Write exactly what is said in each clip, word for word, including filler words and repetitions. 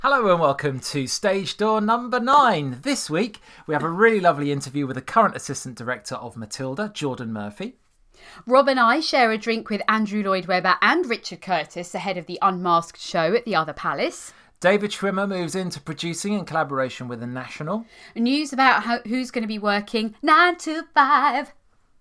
Hello and welcome to Stage Door number nine. This week we have a really lovely interview with the current Assistant Director of Matilda, Jordan Murphy. Rob and I share a drink with Andrew Lloyd Webber and Richard Curtis ahead of the Unmasked show at the Other Palace. David Schwimmer moves into producing in collaboration with The National. News about how, who's going to be working nine to five.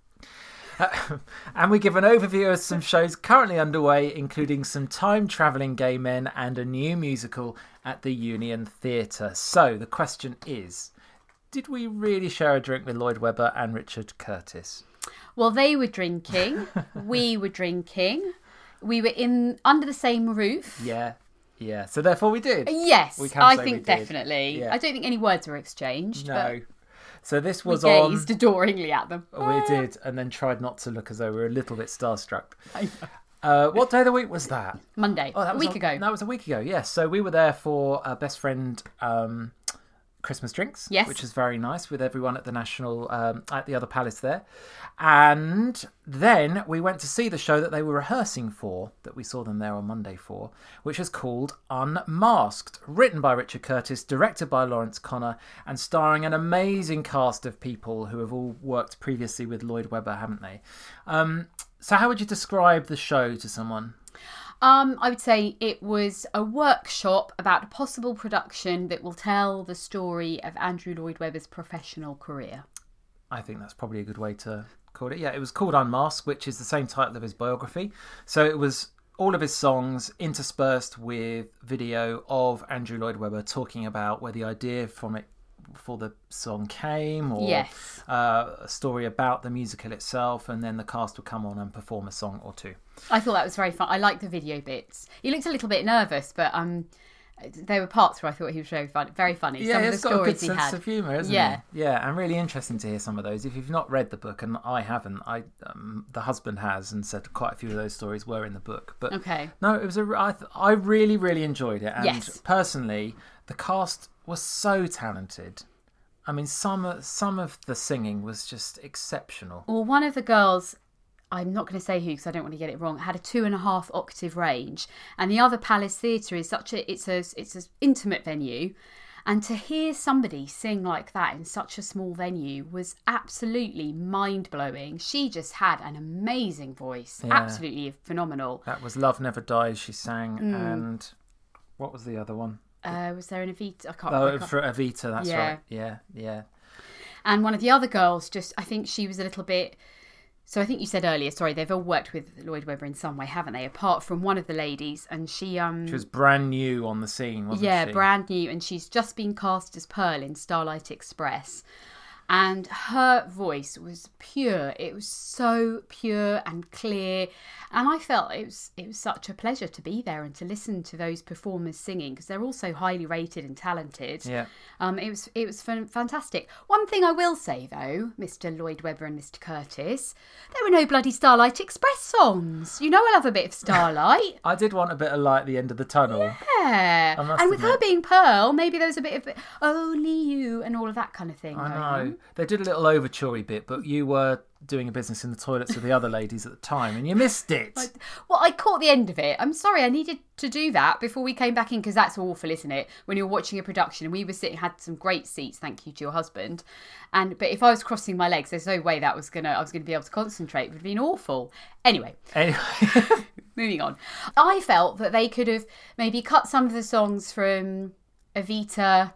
Uh, and we give an overview of some shows currently underway, including some time-travelling gay men and a new musical at the Union Theatre. So the question is, did we really share a drink with Lloyd Webber and Richard Curtis? Well, they were drinking. We were drinking. We were in under the same roof. Yeah, yeah. So therefore we did. Yes, we can I say think we did. definitely. Yeah. I don't think any words were exchanged. No. But So this was we on... gazed adoringly at them. We did, and then tried not to look as though we were a little bit starstruck. I know. Uh, what day of the week was that? Monday. Oh, that a was week a, ago. That was a week ago, yes. So we were there for uh, Best Friend um, Christmas drinks, Yes. which was very nice with everyone at the National, um, at the Other Palace there. And then we went to see the show that they were rehearsing for, that we saw them there on Monday for, which is called Unmasked, written by Richard Curtis, directed by Lawrence Connor, and starring an amazing cast of people who have all worked previously with Lloyd Webber, haven't they? Um, so how would you describe the show to someone? Um, I would say it was a workshop about a possible production that will tell the story of Andrew Lloyd Webber's professional career. I think that's probably a good way to call it. Yeah, it was called Unmasked, which is the same title of his biography. So it was all of his songs interspersed with video of Andrew Lloyd Webber talking about where the idea from it for the song came, or Yes. uh, a story about the musical itself, and then the cast would come on and perform a song or two. I thought that was very fun. I liked the video bits. He looked a little bit nervous, but um, there were parts where I thought he was very funny. Very funny. Yeah, Some of the it's got a good stories he sense had. of humour, isn't Yeah. it? Yeah, and really interesting to hear some of those. If you've not read the book, and I haven't, I um, the husband has, and said quite a few of those stories were in the book. But Okay. no, it was a. I, th- I really, really enjoyed it, and Yes. personally, the cast was so talented. I mean, some some of the singing was just exceptional. Well, one of the girls, I'm not going to say who because I don't want to get it wrong, had a two and a half octave range, and the Other Palace Theatre is such a it's a it's an intimate venue, and to hear somebody sing like that in such a small venue was absolutely mind blowing. She just had an amazing voice, Yeah. absolutely phenomenal. That was "Love Never Dies." She sang, Mm. and what was the other one? Uh, was there an Evita? I can't. I Oh, can't- for Evita. That's Yeah. right. Yeah, yeah. And one of the other girls, just I think she was a little bit. So I think you said earlier, sorry, they've all worked with Lloyd Webber in some way, haven't they? Apart from one of the ladies, and she um She was brand new on the scene, wasn't yeah, she? brand new, and she's just been cast as Pearl in Starlight Express. And her voice was pure. It was so pure and clear. And I felt it was it was such a pleasure to be there and to listen to those performers singing, because they're all so highly rated and talented. Yeah. Um, it was it was fun, fantastic. One thing I will say though, Mister Lloyd Webber and Mister Curtis, there were no bloody Starlight Express songs. You know I love a bit of Starlight. I did want a bit of light at the end of the tunnel. Yeah. I must And with her admit. being Pearl, maybe there was a bit of only you and all of that kind of thing. I going know. on. They did a little overture bit, but you were doing a business in the toilets with the other ladies at the time, and you missed it. I- Well, I caught the end of it. I'm sorry, I needed to do that before we came back in, because that's awful, isn't it? When you're watching a production, and we were sitting, had some great seats, thank you to your husband. And but if I was crossing my legs, there's no way that was gonna I was gonna be able to concentrate. It would have been awful. Anyway, Anyway, moving on. I felt that they could have maybe cut some of the songs from Evita.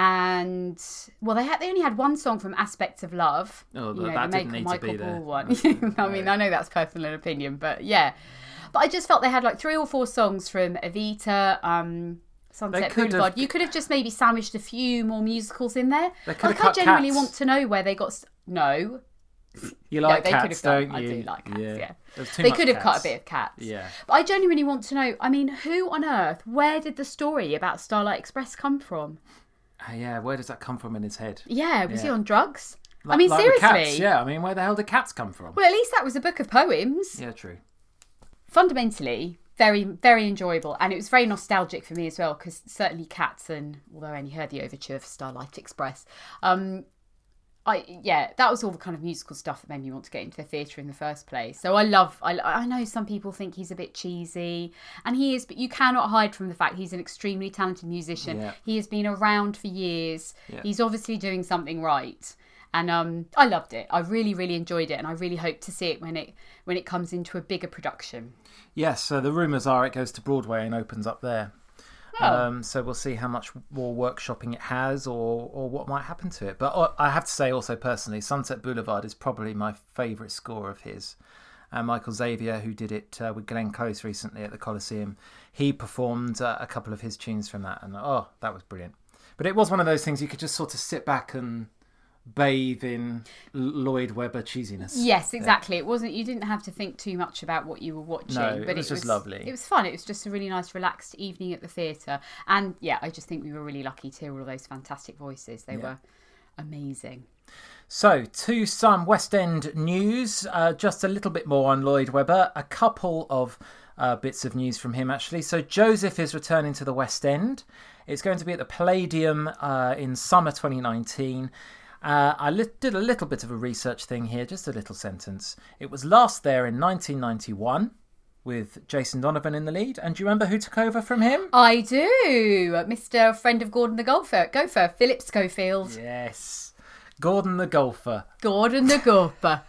And well, they had they only had one song from Aspects of Love. Oh, you but know, that the didn't need to Michael be there. Ball one. That's- I mean, no. I know that's personal opinion, but yeah. But I just felt they had like three or four songs from Evita, um, Sunset could Boulevard. have- You could have just maybe sandwiched a few more musicals in there. They could have Like, I cut genuinely Cats. want to know where they got. St- no, you like they could cats, have done. don't you? I do like Cats. Yeah, There was too they much could have cut Cats. a bit of Cats. Yeah. But I genuinely want to know. I mean, who on earth? Where did the story about Starlight Express come from? Uh, yeah, where does that come from in his head? Yeah, was he Yeah. on drugs? I Like- mean, like the seriously. Cats, yeah, I mean, where the hell did Cats come from? Well, at least that was a book of poems. Yeah, true. Fundamentally, very, very enjoyable. And it was very nostalgic for me as well, because certainly Cats, and although I only heard the overture for Starlight Express, um, I yeah, that was all the kind of musical stuff that made me want to get into the theatre in the first place. So I love, I, I know some people think he's a bit cheesy, and he is, but you cannot hide from the fact he's an extremely talented musician. Yeah. He has been around for years. Yeah. He's obviously doing something right. And um, I loved it. I really, really enjoyed it, and I really hope to see it when it when it comes into a bigger production. Yes, so the rumours are it goes to Broadway and opens up there. Oh. Um, so we'll see how much more workshopping it has, or or what might happen to it. But uh, I have to say also personally, Sunset Boulevard is probably my favourite score of his. And Michael Xavier, who did it uh, with Glenn Close recently at the Coliseum, he performed uh, a couple of his tunes from that, and oh, that was brilliant. But it was one of those things you could just sort of sit back and bathe in Lloyd Webber cheesiness. Yes, exactly. Yeah. It wasn't. You didn't have to think too much about what you were watching. No, but it was it just was, lovely. It was fun. It was just a really nice, relaxed evening at the theatre. And yeah, I just think we were really lucky to hear all those fantastic voices. They yeah. were amazing. So, to some West End news, uh, just a little bit more on Lloyd Webber. A couple of uh, bits of news from him, actually. So, Joseph is returning to the West End. It's going to be at the Palladium uh, in summer twenty nineteen. Uh, I li- did a little bit of a research thing here, just a little sentence. It was last there in nineteen ninety-one with Jason Donovan in the lead. And do you remember who took over from him? I do. Mister Friend of Gordon the Golfer, Gopher, Philip Schofield. Yes. Gordon the Golfer. Gordon the Golfer.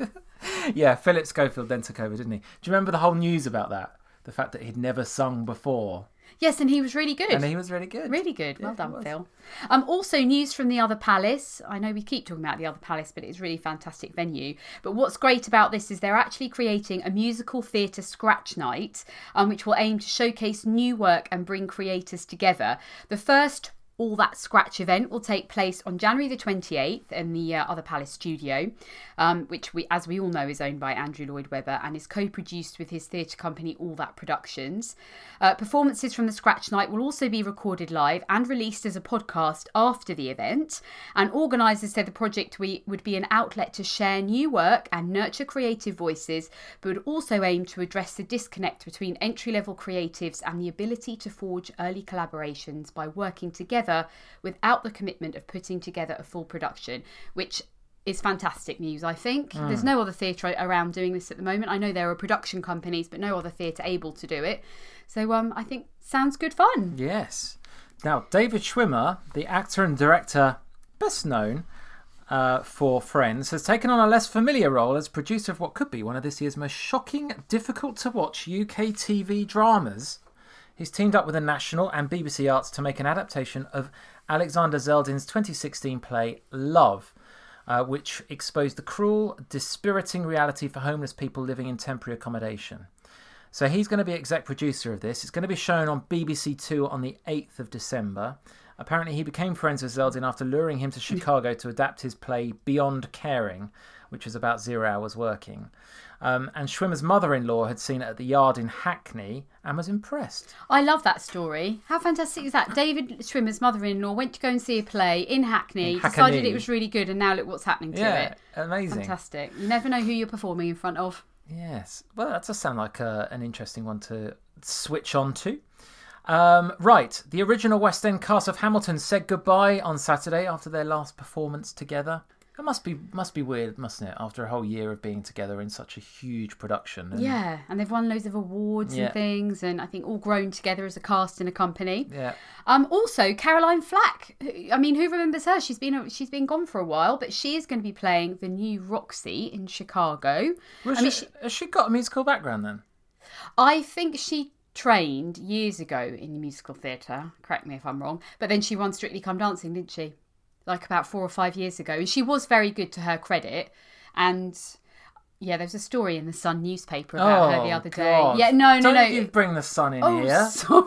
Yeah, Philip Schofield then took over, didn't he? Do you remember the whole news about that? The fact that he'd never sung before. Yes, and he was really good. And he was really good. Really good. Well yeah, done, Phil. Um, also, news from the Other Palace. I know we keep talking about the Other Palace, but it's a really fantastic venue. But what's great about this is they're actually creating a musical theatre scratch night, um, which will aim to showcase new work and bring creators together. The first All That Scratch event will take place on January the twenty-eighth in the uh, Other Palace studio, um, which, we, as we all know, is owned by Andrew Lloyd Webber and is co-produced with his theatre company All That Productions. Uh, performances from the Scratch Night will also be recorded live and released as a podcast after the event. And organisers said the project we, would be an outlet to share new work and nurture creative voices, but would also aim to address the disconnect between entry-level creatives and the ability to forge early collaborations by working together without the commitment of putting together a full production, which is fantastic news, I think. Mm. There's no other theatre around doing this at the moment. I know there are production companies, but no other theatre able to do it. So um, I think sounds good fun. Yes. Now, David Schwimmer, the actor and director best known uh, for Friends, has taken on a less familiar role as producer of what could be one of this year's most shocking, difficult to watch U K T V dramas. He's teamed up with the National and B B C Arts to make an adaptation of Alexander Zeldin's twenty sixteen play Love, uh, which exposed the cruel, dispiriting reality for homeless people living in temporary accommodation. So he's going to be exec producer of this. It's going to be shown on B B C Two on the eighth of December. Apparently he became friends with Zeldin after luring him to Chicago to adapt his play Beyond Caring, which was about zero hours working. Um, and Schwimmer's mother-in-law had seen it at the Yard in Hackney and was impressed. I love that story. How fantastic is that? David Schwimmer's mother-in-law went to go and see a play in Hackney, in decided it was really good, and now look what's happening to yeah, it. Amazing. Fantastic. You never know who you're performing in front of. Yes. Well, that does sound like a, an interesting one to switch on to. Um, right. The original West End cast of Hamilton said goodbye on Saturday after their last performance together. It must be must be weird, mustn't it, after a whole year of being together in such a huge production. And yeah, and they've won loads of awards yeah. and things, and I think all grown together as a cast in a company. Yeah. Um. Also, Caroline Flack. I mean, who remembers her? She's been she's been gone for a while, but she is going to be playing the new Roxy in Chicago. Was I mean, she, she, has she got a musical background then? I think she trained years ago in musical theatre. Correct me if I'm wrong. But then she won Strictly Come Dancing, didn't she? Like about four or five years ago. And she was very good to her credit. And yeah, there's a story in the Sun newspaper about oh, her the other day. God. Yeah, no, no, Don't no. you bring the Sun in oh, here. Sorry.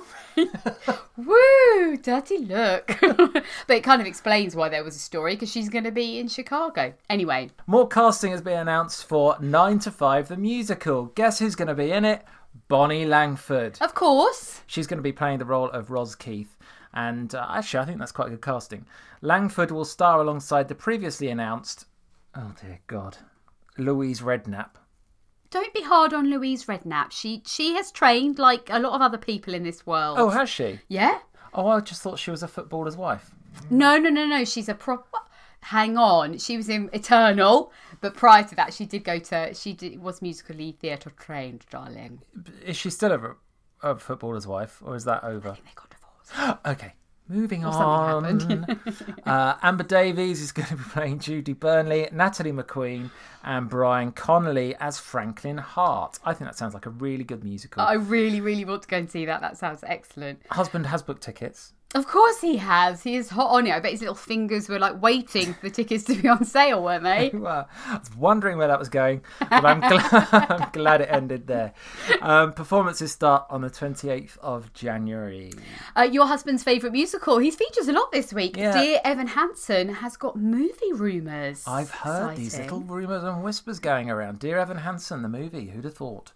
Woo, dirty look. But it kind of explains why there was a story, because she's going to be in Chicago. Anyway. More casting has been announced for nine to five, the musical. Guess who's going to be in it? Bonnie Langford. Of course. She's going to be playing the role of Ros Keith. And uh, actually, I think that's quite good casting. Langford will star alongside the previously announced, oh dear God, Louise Redknapp. Don't be hard on Louise Redknapp. She she has trained like a lot of other people in this world. Oh, has she? Yeah. Oh, I just thought she was a footballer's wife. No, no, no, no. She's a prop. hang on. She was in Eternal, but prior to that, she did go to. She did, was musically theatre trained, darling. Is she still a, a footballer's wife, or is that over? I think they got divorced. Okay. Moving Or on. something happened. uh, Amber Davies is going to be playing Judy Burnley, Natalie McQueen, and Brian Connolly as Franklin Hart. I think that sounds like a really good musical. I really, really want to go and see that. That sounds excellent. Husband has booked tickets. Of course he has. He is hot on it. I bet his little fingers were like waiting for the tickets to be on sale, weren't they? Well, I was wondering where that was going, but I'm glad, I'm glad it ended there. Um, performances start on the twenty-eighth of January. Uh, your husband's favourite musical. He features a lot this week. Yeah. Dear Evan Hansen has got movie rumours. I've heard Exciting. these little rumours and whispers going around. Dear Evan Hansen, the movie. Who'd have thought?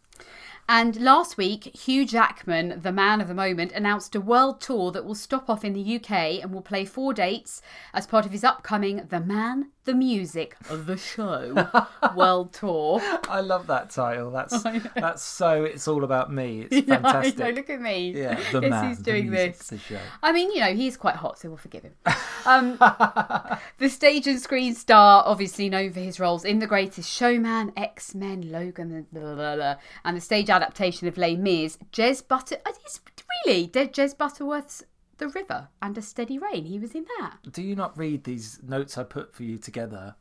And last week, Hugh Jackman, the man of the moment, announced a world tour that will stop off in the U K and will play four dates as part of his upcoming The Man, the Music, The Show world tour. I love that title. That's that's so. It's all about me. It's Yeah, I fantastic. know, look at me. Yeah, the Yes, man. he's the doing music, this. The show. I mean, you know, he's quite hot, so we'll forgive him. Um, the stage and screen star, obviously known for his roles in The Greatest Showman, X-Men, Logan, blah, blah, blah, blah, and the stage adaptation of Les Mis, Jez Butter... It's really, Jez Butterworth's The River and A Steady Rain. He was in that. Do you not read these notes I put for you together?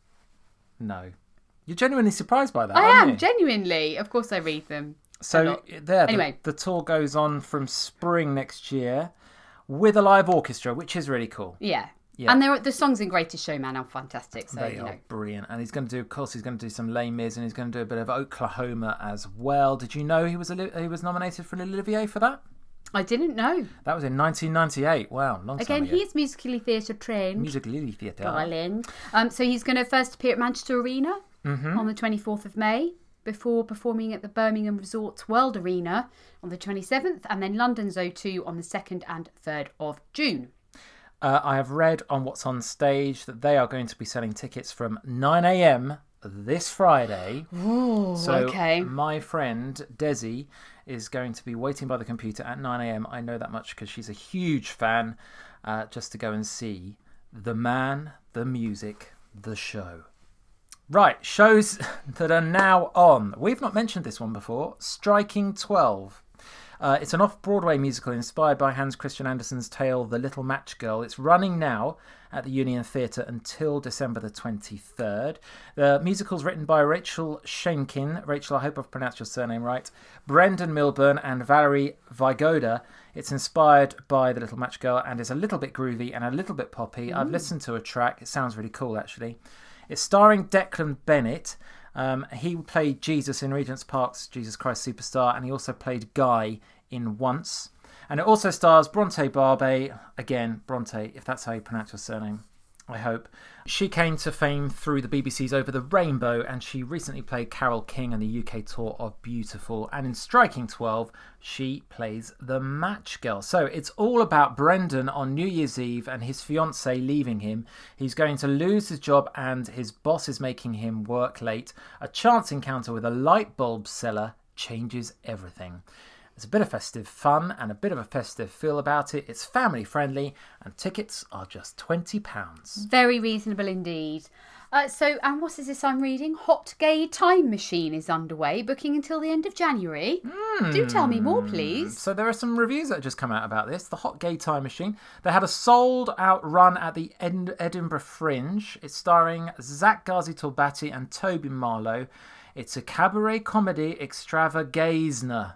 No. You're genuinely surprised by that, I aren't am, you? genuinely. Of course I read them. a So lot. there, Anyway. the, the tour goes on from spring next year with a live orchestra, which is really cool. Yeah. Yeah. And there are, the songs in Greatest Showman are fantastic. So, They you are know. brilliant. And he's going to do, of course, he's going to do some Les Mis and he's going to do a bit of Oklahoma as well. Did you know he was a, he was nominated for an Olivier for that? I didn't know. That was in nineteen ninety-eight. Wow, long time Again, ago. he is musically theatre trained. Music Lily Theatre. Darling. Um, so he's going to first appear at Manchester Arena Mm-hmm. on the twenty-fourth of May, before performing at the Birmingham Resorts World Arena on the twenty-seventh, and then London's O two on the second and third of June. Uh, I have read on What's on Stage that they are going to be selling tickets from nine a.m. this Friday. Ooh, So okay. my friend Desi is going to be waiting by the computer at nine a.m. I know that much because she's a huge fan, uh, just to go and see The Man, the Music, the Show. Right, shows that are now on. We've not mentioned this one before. Striking twelve. Uh, it's an off-Broadway musical inspired by Hans Christian Andersen's tale The Little Match Girl. It's running now at the Union Theatre until December the twenty-third. The musical's written by Rachel Schenkin. Rachel, I hope I've pronounced your surname right. Brendan Milburn and Valerie Vigoda. It's inspired by The Little Match Girl and is a little bit groovy and a little bit poppy. I've listened to a track. It sounds really cool, actually. It's starring Declan Bennett. Um, he played Jesus in Regent's Park's Jesus Christ Superstar, and he also played Guy in Once. And it also stars Bronte Barbe, again, Bronte, if that's how you pronounce your surname, I hope. She came to fame through the B B C's Over the Rainbow, and she recently played Carole King on the U K tour of Beautiful. And in Striking twelve, she plays the Match Girl. So it's all about Brendan on New Year's Eve and his fiancée leaving him. He's going to lose his job and his boss is making him work late. A chance encounter with a light bulb seller changes everything. There's a bit of festive fun and a bit of a festive feel about it. It's family friendly and tickets are just twenty pounds. Very reasonable indeed. Uh, so, and what is this I'm reading? Hot Gay Time Machine is underway, booking until the end of January. Mm. Do tell me more, please. So there are some reviews that have just come out about this. The Hot Gay Time Machine. They had a sold-out run at the Ed- Edinburgh Fringe. It's starring Zach Ghazi-Torbati and Toby Marlowe. It's a cabaret comedy extravaganza.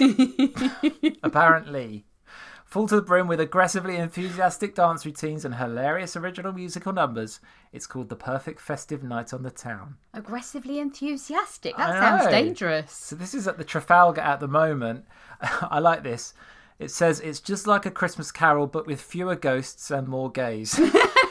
Apparently. Full to the brim with aggressively enthusiastic dance routines and hilarious original musical numbers. It's called The Perfect Festive Night on the Town. Aggressively enthusiastic. That I sounds know. dangerous. So this is at the Trafalgar at the moment. I like this. It says it's just like a Christmas Carol but with fewer ghosts and more gays.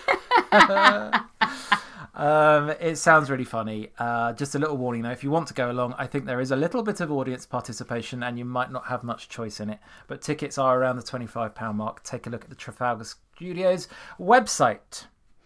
Um, it sounds really funny. Uh, just a little warning though, if you want to go along, I think there is a little bit of audience participation and you might not have much choice in it. But tickets are around the twenty-five pounds mark. Take a look at the Trafalgar Studios website.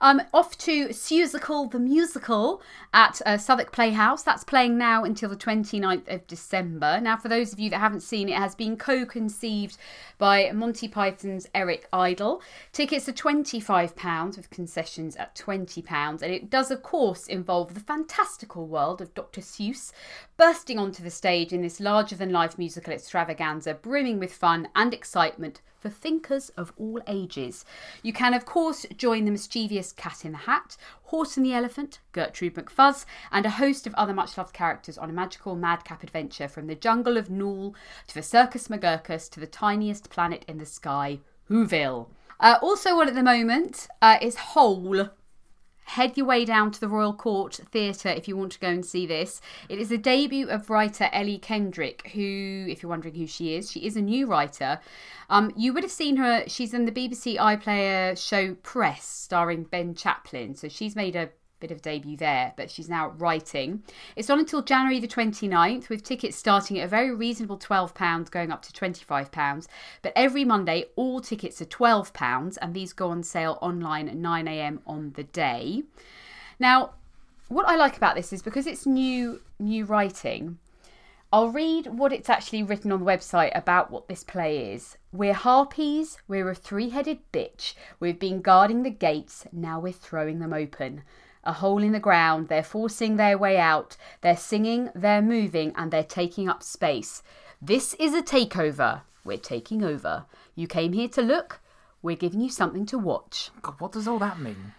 Um, off to Seussical the Musical at uh, Southwark Playhouse. That's playing now until the twenty-ninth of December. Now, for those of you that haven't seen it, it has been co-conceived by Monty Python's Eric Idle. Tickets are twenty-five pounds with concessions at twenty pounds. And it does, of course, involve the fantastical world of Doctor Seuss bursting onto the stage in this larger-than-life musical extravaganza, brimming with fun and excitement for thinkers of all ages. You can, of course, join the mischievous Cat in the Hat, Horse and the Elephant, Gertrude McFuzz, and a host of other much-loved characters on a magical madcap adventure from the jungle of Nool to the Circus McGurkus to the tiniest planet in the sky, Whoville. Uh, also on at the moment uh, is Hole. Head your way down to the Royal Court Theatre if you want to go and see this. It is the debut of writer Ellie Kendrick, who, if you're wondering who she is, she is a new writer. Um, you would have seen her, she's in the B B C iPlayer show Press, starring Ben Chaplin. So she's made a bit of debut there, but she's now writing. It's on until January the twenty-ninth, with tickets starting at a very reasonable twelve pounds going up to twenty-five pounds. But every Monday, all tickets are twelve pounds, and these go on sale online at nine a.m. on the day. Now, what I like about this is because it's new, new writing, I'll read what it's actually written on the website about what this play is. We're harpies, we're a three-headed bitch, we've been guarding the gates, now we're throwing them open. A hole in the ground, they're forcing their way out, they're singing, they're moving, and they're taking up space. This is a takeover. We're taking over. You came here to look, we're giving you something to watch. God, what does all that mean?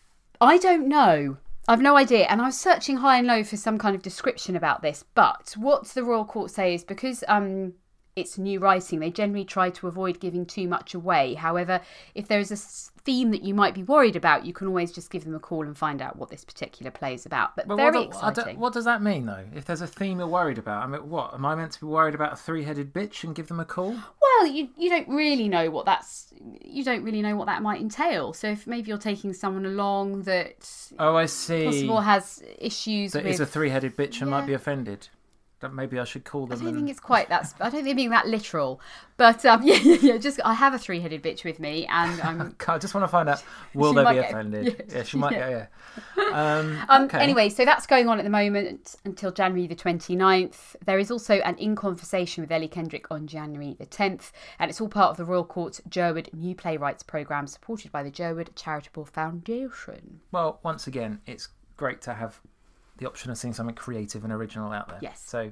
I don't know. I've no idea, and I was searching high and low for some kind of description about this, but what the Royal Court say is because um, it's new writing, they generally try to avoid giving too much away. However, if there is a theme that you might be worried about, you can always just give them a call and find out what this particular play is about. But, but very what, exciting. What does that mean, though? If there's a theme you're worried about, I mean, what? Am I meant to be worried about a three-headed bitch and give them a call? Well, you you don't really know what that's... You don't really know what that might entail. So if maybe you're taking someone along that... Oh, I see. Possible has issues that with... is a three-headed bitch and Yeah. might be offended. That maybe I should call them. I don't and... think it's quite that. I don't think they're being that literal, but um, yeah, yeah, yeah. Just I have a three-headed bitch with me, and I'm. I just want to find out will She they might be get- offended? yes, Yeah, she might. yeah. Yeah, yeah. Um, Um, okay. Anyway, so that's going on at the moment until January the twenty-ninth. There is also an In Conversation with Ellie Kendrick on January the tenth, and it's all part of the Royal Court's Jerwood New Playwrights programme, supported by the Jerwood Charitable Foundation. Well, once again, it's great to have the option of seeing something creative and original out there. Yes. So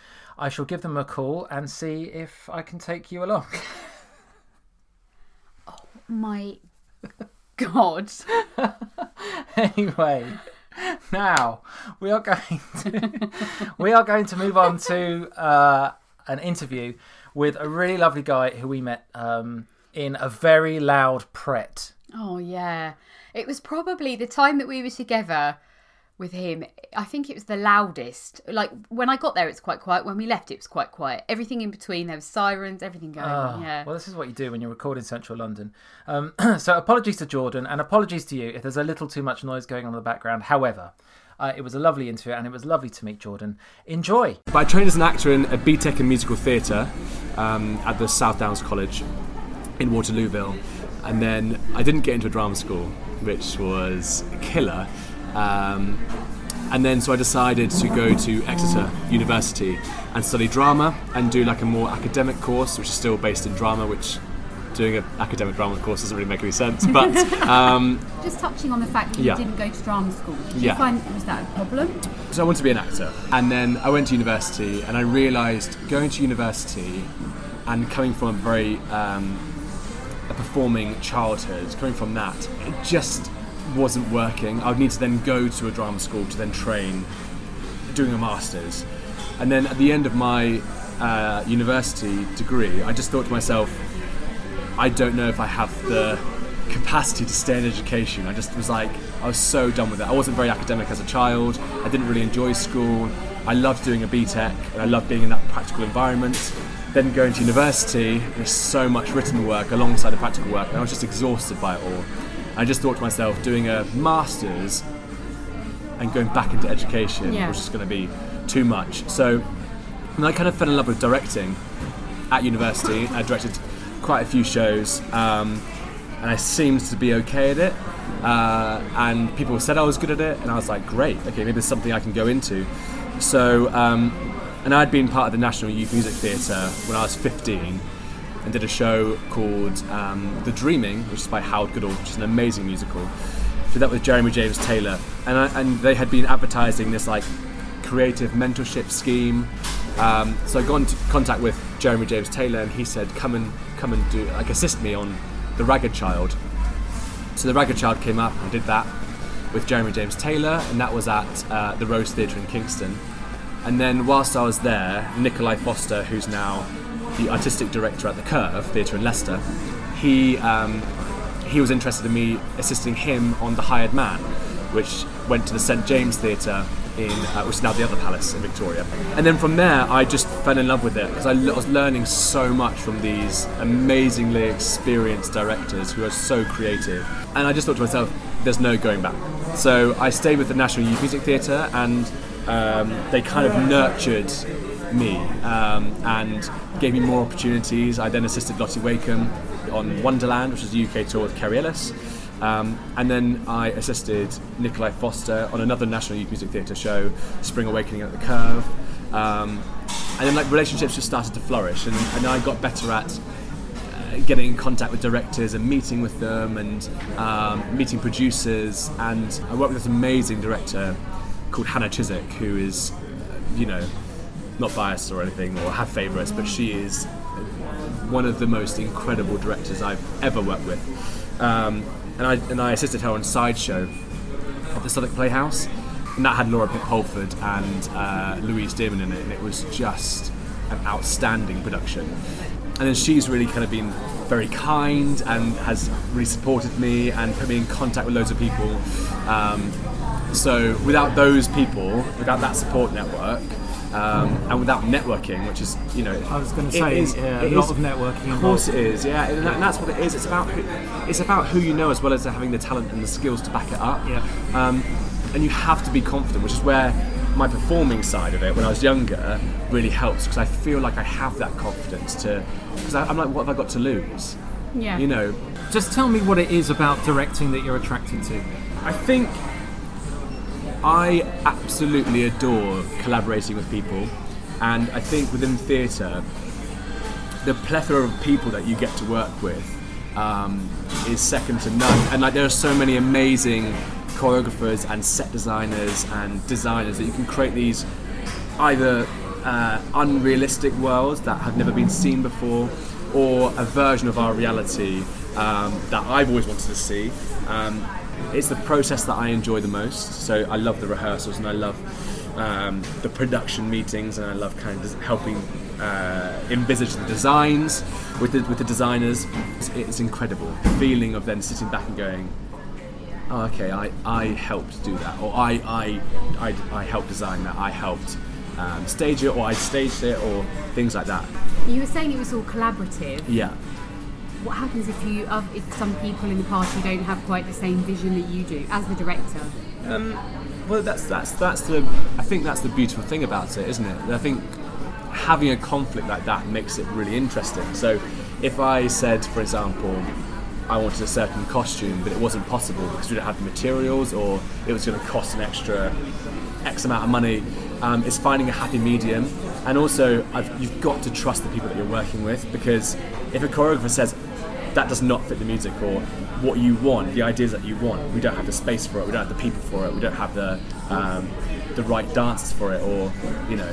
I shall give them a call and see if I can take you along. My God. Anyway, now we are going to we are going to move on to uh, an interview with a really lovely guy who we met um, in a very loud Pret. Oh yeah, it was probably the time that we were together with him. I think it was the loudest. Like when I got there, it's quite quiet. When we left, it was quite quiet. Everything in between, there was sirens, everything going. Oh, yeah. Well, this is what you do when you're recording Central London. Um, so apologies to Jordan and apologies to you if there's a little too much noise going on in the background. However, uh, it was a lovely interview and it was lovely to meet Jordan. Enjoy. But I trained as an actor in a B Tech in musical theatre um, at the South Downs College in Waterlooville, and then I didn't get into a drama school, which was a killer. Um, and then so I decided to go to Exeter University and study drama and do like a more academic course, which is still based in drama, which doing an academic drama course doesn't really make any sense. But um, Just touching on the fact that you Yeah. didn't go to drama school, did you Yeah. find, was that a problem? so I wanted to be an actor, and then I went to university, and I realised going to university and coming from a very um, a performing childhood, coming from that, it just wasn't working. I would need to then go to a drama school to then train, doing a master's, and then at the end of my uh, university degree, I just thought to myself, I don't know if I have the capacity to stay in education. I just was like, I was so done with it. I wasn't very academic as a child. I didn't really enjoy school. I loved doing a B Tech and I loved being in that practical environment. Then going to university, there's so much written work alongside the practical work, and I was just exhausted by it all. I just thought to myself, doing a master's and going back into education Yeah. was just going to be too much. So and I kind of fell in love with directing at university. I directed quite a few shows, um, and I seemed to be okay at it. Uh, and people said I was good at it, and I was like, great, okay, maybe there's something I can go into. So, um, and I'd been part of the National Youth Music Theatre when I was fifteen, and did a show called um, The Dreaming, which is by Howard Goodall, which is an amazing musical. Did that with Jeremy James Taylor, and I, and they had been advertising this like creative mentorship scheme. Um, so I got into contact with Jeremy James Taylor, and he said, "Come and come and do like assist me on The Ragged Child." So The Ragged Child came up and did that with Jeremy James Taylor, and that was at uh, the Rose Theatre in Kingston. And then whilst I was there, Nikolai Foster, who's now the artistic director at the Curve Theatre in Leicester, he um, he was interested in me assisting him on The Hired Man, which went to the St James Theatre in, uh, which is now the other palace in Victoria. And then from there, I just fell in love with it because I l- was learning so much from these amazingly experienced directors who are so creative. And I just thought to myself, there's no going back. So I stayed with the National Youth Music Theatre, and um, they kind of nurtured me um, and gave me more opportunities. I then assisted Lottie Wakeham on Wonderland, which was a U K tour with Kerry Ellis. Um, and then I assisted Nikolai Foster on another National Youth Music Theatre show, Spring Awakening at the Curve. Um, and then like relationships just started to flourish, and, and I got better at uh, getting in contact with directors and meeting with them, and um, meeting producers. And I worked with this amazing director called Hannah Chiswick, who is, you know, not biased or anything or have favourites, but she is one of the most incredible directors I've ever worked with. Um, and I and I assisted her on Sideshow at the Southwark Playhouse, and that had Laura Pitt Holford and uh, Louise Dearman in it, and it was just an outstanding production. And then she's really kind of been very kind and has really supported me and put me in contact with loads of people. Um, so without those people, without that support network, Um, and without networking, which is, you know, I was going to say is, yeah, a it lot is, of networking. Of course, it is. Yeah, and, that, and that's what it is. It's about who, it's about who you know, as well as having the talent and the skills to back it up. Yeah. Um, and you have to be confident, which is where my performing side of it, when I was younger, really helps, because I feel like I have that confidence to. Because I'm like, what have I got to lose? Yeah. You know. Just tell me what it is about directing that you're attracted to. I think I absolutely adore collaborating with people, and I think within theatre, the plethora of people that you get to work with um, is second to none. And like, there are so many amazing choreographers and set designers and designers that you can create these either uh, unrealistic worlds that have never been seen before, or a version of our reality um, that I've always wanted to see. Um, It's the process that I enjoy the most. So I love the rehearsals, and I love um, the production meetings, and I love kind of helping uh, envisage the designs with the, with the designers. It's, it's incredible. The feeling of then sitting back and going, oh, okay, I, I helped do that, or I I, I, I helped design that, I helped um, stage it, or I staged it, or things like that. You were saying it was all collaborative. Yeah. What happens if you, uh, if some people in the party don't have quite the same vision that you do as the director? Um, well, that's that's that's the. I think that's the beautiful thing about it, isn't it? I think having a conflict like that makes it really interesting. So, if I said, for example, I wanted a certain costume, but it wasn't possible because we don't have the materials, or it was going to cost an extra X amount of money, um, it's finding a happy medium. And also, I've, you've got to trust the people that you're working with, because if a choreographer says that does not fit the music, or what you want, the ideas that you want, we don't have the space for it, we don't have the people for it, we don't have the um, the right dances for it, or, you know,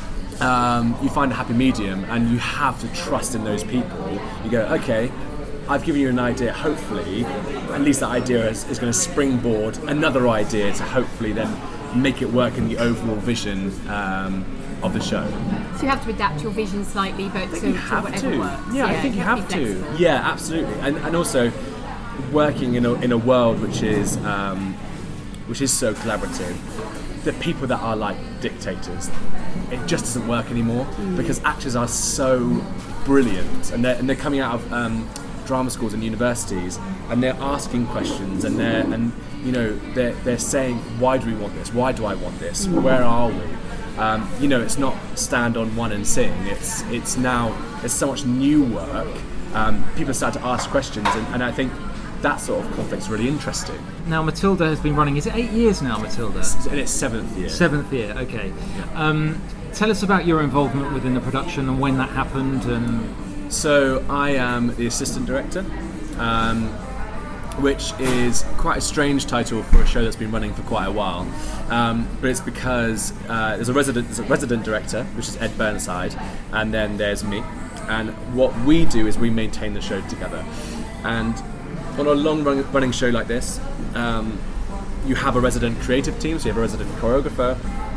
um, you find a happy medium, and you have to trust in those people. You go, okay, I've given you an idea, hopefully, at least that idea is, is going to springboard another idea to hopefully then make it work in the overall vision um, of the show. So you have to adapt your vision slightly, but to, You to have whatever to. works. Yeah, I think you have to. to. be flexible. Yeah, absolutely. And and also working in a in a world which is um, which is so collaborative, the people that are like dictators, it just doesn't work anymore, mm. because actors are so brilliant, and they're and they're coming out of um, drama schools and universities, and they're asking questions, and they're and you know they're they're saying, why do we want this? Why do I want this? Mm. Where are we? Um, you know, it's not stand on one and sing. It's it's now there's so much new work. Um, people start to ask questions, and, and I think that sort of conflict's really interesting. Now, Matilda has been running, is it eight years now, Matilda? In its seventh year. Seventh year, okay. Um, tell us about your involvement within the production and when that happened. And So I am the assistant director, um, which is quite a strange title for a show that's been running for quite a while. Um, but it's because uh, there's a resident there's a resident director, which is Ed Burnside, and then there's me. And what we do is we maintain the show together. And on a long run, running show like this, um, you have a resident creative team, so you have a resident choreographer,